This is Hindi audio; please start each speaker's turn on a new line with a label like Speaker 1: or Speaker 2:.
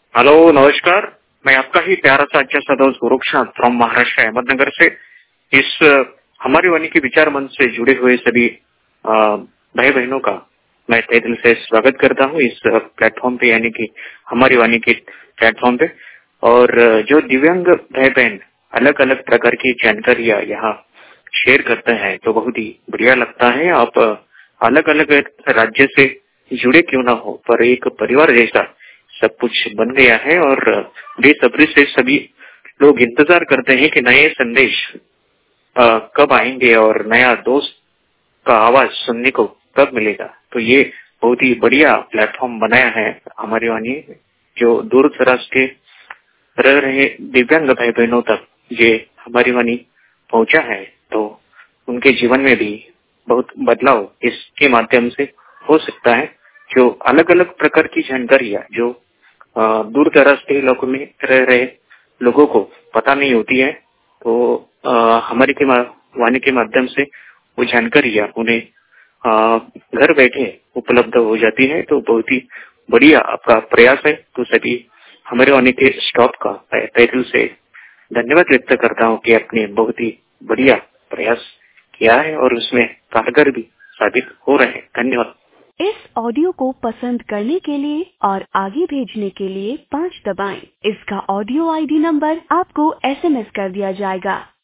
Speaker 1: हेलो, नमस्कार। मैं आपका ही प्यारा सा अच्छा सा दोस्त गोरक्षनाथ फ्रॉम महाराष्ट्र अहमदनगर से इस हमारी वाणी के विचार मंच से जुड़े हुए सभी भाई बहनों का मैं तहे दिल से स्वागत करता हूँ इस प्लेटफॉर्म पे, यानी कि हमारी वाणी के प्लेटफॉर्म पे। और जो दिव्यांग भाई बहन अलग अलग प्रकार की जानकारियां यहाँ शेयर करते हैं तो बहुत ही बढ़िया लगता है। आप अलग अलग राज्य से जुड़े क्यों ना हो, पर एक परिवार जैसा सब कुछ बन गया है और बेसब्री से सभी लोग इंतजार करते हैं कि नए संदेश कब आएंगे और नया दोस्त का आवाज सुनने को कब मिलेगा। तो ये बहुत ही बढ़िया प्लेटफॉर्म बनाया है हमारी वाणी, जो दूर दराज के रह रहे दिव्यांग भाई बहनों तक ये हमारी वाणी पहुंचा है। तो उनके जीवन में भी बहुत बदलाव इसके माध्यम से हो सकता है। जो अलग अलग प्रकार की जानकारियां जो दूर दराज के इलाकों में रह रहे लोगों को पता नहीं होती है, तो हमारी वाणी के माध्यम से वो जानकारियां उन्हें घर बैठे उपलब्ध हो जाती है। तो बहुत ही बढ़िया आपका प्रयास है। तो सभी हमारे वाणी के स्टॉप का तहे दिल से धन्यवाद व्यक्त करता हूँ कि आपने बहुत ही बढ़िया प्रयास किया है और उसमें कारगर भी साबित हो रहे हैं। धन्यवाद।
Speaker 2: इस ऑडियो को पसंद करने के लिए और आगे भेजने के लिए 5 दबाएं। इसका ऑडियो आईडी नंबर आपको SMS कर दिया जाएगा।